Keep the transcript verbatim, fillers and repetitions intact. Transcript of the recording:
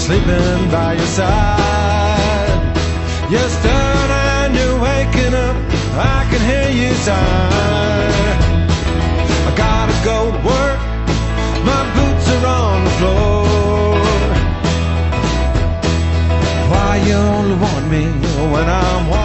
sleeping by your side. You're stirring and you're waking up, I can hear you sigh. I gotta go work, my boots are on the floor. Why you only want me when I'm